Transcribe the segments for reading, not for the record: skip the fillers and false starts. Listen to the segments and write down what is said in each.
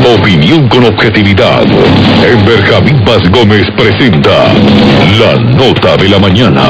Opinión con objetividad. Enver Javid Paz Gómez presenta la nota de la mañana.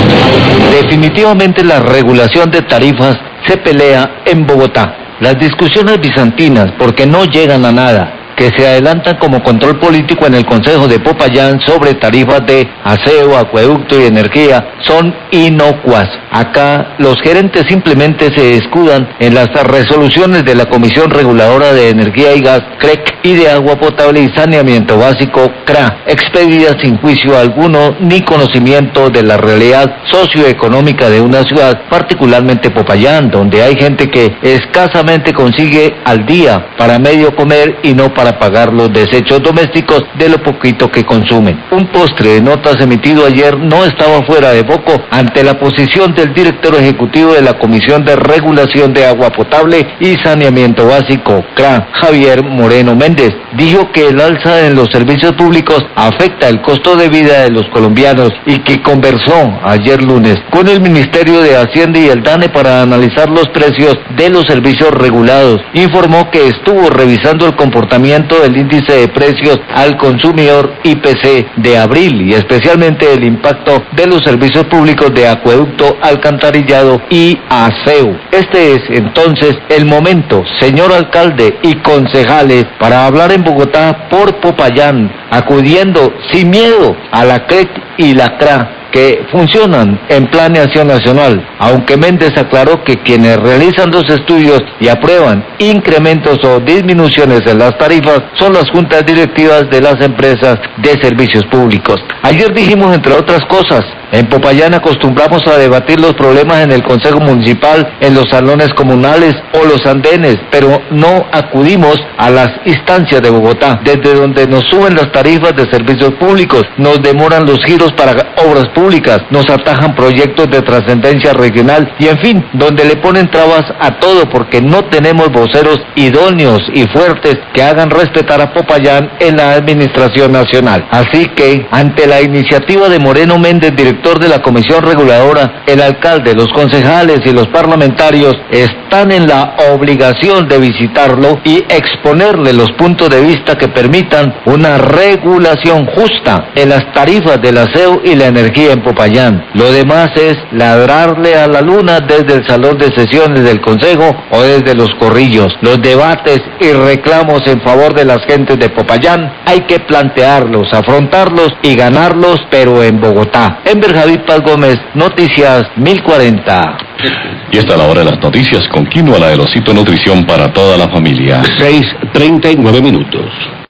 Definitivamente la regulación de tarifas se pelea en Bogotá. Las discusiones bizantinas, porque no llegan a nada, que se adelantan como control político en el Consejo de Popayán sobre tarifas de aseo, acueducto y energía, son inocuas. Acá los gerentes simplemente se escudan en las resoluciones de la Comisión Reguladora de Energía y Gas, CREC, y de Agua Potable y Saneamiento Básico, CRA, expedidas sin juicio alguno ni conocimiento de la realidad socioeconómica de una ciudad, particularmente Popayán, donde hay gente que escasamente consigue al día para medio comer y no para pagar los desechos domésticos de lo poquito que consumen. Un postre de notas emitido ayer no estaba fuera de foco ante la posición del director ejecutivo de la Comisión de Regulación de Agua Potable y Saneamiento Básico, CRA, Javier Moreno Méndez. Dijo que el alza en los servicios públicos afecta el costo de vida de los colombianos y que conversó ayer lunes con el Ministerio de Hacienda y el DANE para analizar los precios de los servicios regulados. Informó que estuvo revisando el comportamiento del índice de precios al consumidor IPC de abril y especialmente el impacto de los servicios públicos de acueducto, alcantarillado y aseo. Este es entonces el momento, señor alcalde y concejales, para hablar en Bogotá por Popayán, acudiendo sin miedo a la CREC y la CRA, que funcionan en planeación nacional, aunque Méndez aclaró que quienes realizan los estudios y aprueban incrementos o disminuciones en las tarifas son las juntas directivas de las empresas de servicios públicos. Ayer dijimos, entre otras cosas, en Popayán acostumbramos a debatir los problemas en el Consejo Municipal, en los salones comunales o los andenes, pero no acudimos a las instancias de Bogotá, desde donde nos suben las tarifas de servicios públicos, nos demoran los giros para obras públicas, nos atajan proyectos de trascendencia regional y en fin, donde le ponen trabas a todo porque no tenemos voceros idóneos y fuertes que hagan respetar a Popayán en la administración nacional. Así que, ante la iniciativa de Moreno Méndez, director de la Comisión Reguladora, el alcalde, los concejales y los parlamentarios están en la obligación de visitarlo y exponerle los puntos de vista que permitan una regulación justa en las tarifas del aseo y la energía en Popayán. Lo demás es ladrarle a la luna desde el salón de sesiones del Consejo o desde los corrillos. Los debates y reclamos en favor de las gentes de Popayán hay que plantearlos, afrontarlos y ganarlos, pero en Bogotá. Enver Javid Paz Gómez, Noticias 1040. Y esta es la hora de las noticias con Quinoa, la de Osito Nutrición para toda la familia. 6:39.